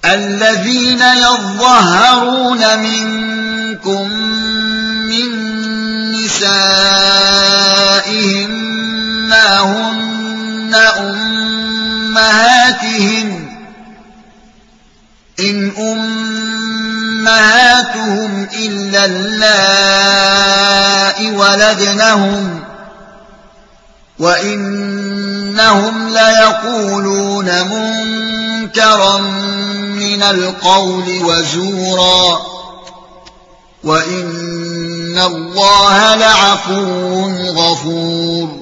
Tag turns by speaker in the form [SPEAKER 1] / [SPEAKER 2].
[SPEAKER 1] الذين يظهرون منكم من نسائهم ما هن أمهاتهم إن أمهاتهم إلا اللائي ولدنهم وإنهم ليقولون منكرا من القول وزورا وإن الله لعفو غفور